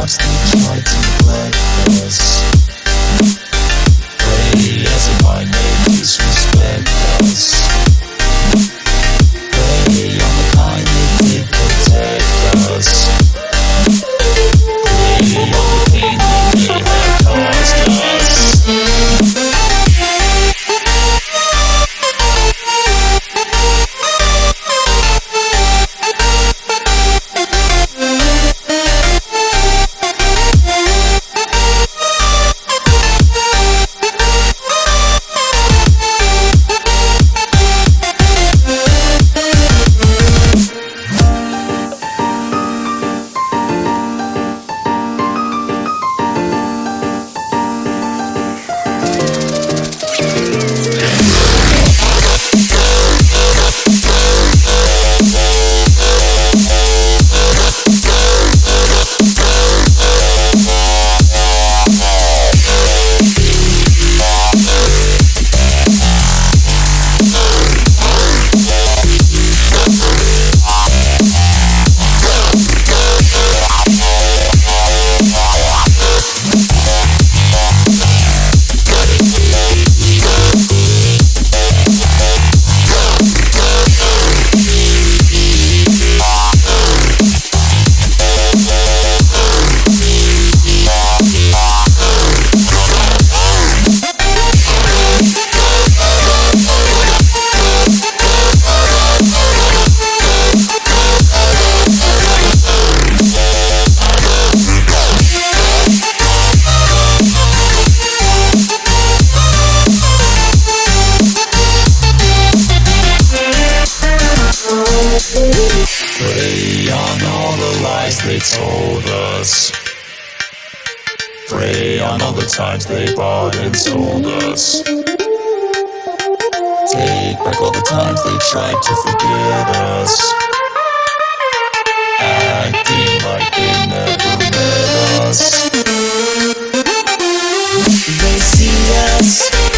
hearts they tried to neglect us. Pray as if I may disrespect us. Pray on the kind that did protect us. Pray on the pain that they have caused us. Prey on all the lies they told us. Prey on all the times they bought and sold us. Take back all the times they tried to forget us. Acting like they never met us. They see us